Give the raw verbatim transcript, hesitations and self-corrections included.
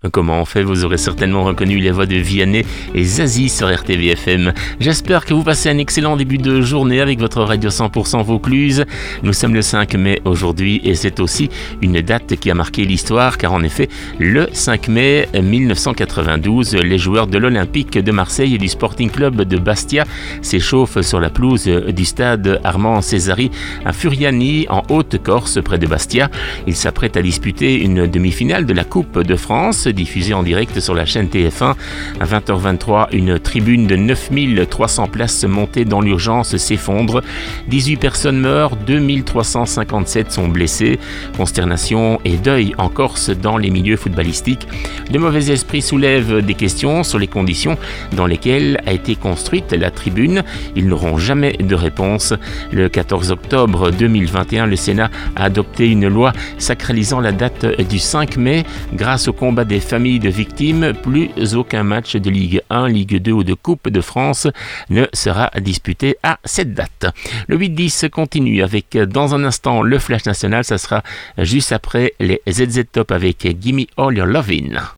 Comment on fait? Vous aurez certainement reconnu les voix de Vianney et Zazie sur R T V F M. J'espère que vous passez un excellent début de journée avec votre radio cent pour cent Vaucluse. Nous sommes le cinq mai aujourd'hui et c'est aussi une date qui a marqué l'histoire car en effet, le cinq mai mille neuf cent quatre-vingt-douze, les joueurs de l'Olympique de Marseille et du Sporting Club de Bastia s'échauffent sur la pelouse du stade Armand Césari à Furiani en Haute-Corse près de Bastia. Ils s'apprêtent à disputer une demi-finale de la Coupe de France diffusée en direct sur la chaîne T F un. À vingt heures vingt-trois, une tribune de neuf mille trois cents places montée dans l'urgence s'effondre. dix-huit personnes meurent, deux mille trois cent cinquante-sept sont blessés. Consternation et deuil en Corse dans les milieux footballistiques. Le mauvais esprit soulève des questions sur les conditions dans lesquelles a été construite la tribune. Ils n'auront jamais de réponse. Le quatorze octobre deux mille vingt et un, le Sénat a adopté une loi sacralisant la date du cinq mai. Grâce au combat des familles de victimes, plus aucun match de Ligue un, Ligue deux ou de Coupe de France ne sera disputé à cette date. Le huit dix continue avec, dans un instant, le Flash National. Ça sera juste après les Z Z Top avec Gimme All Your Lovin'.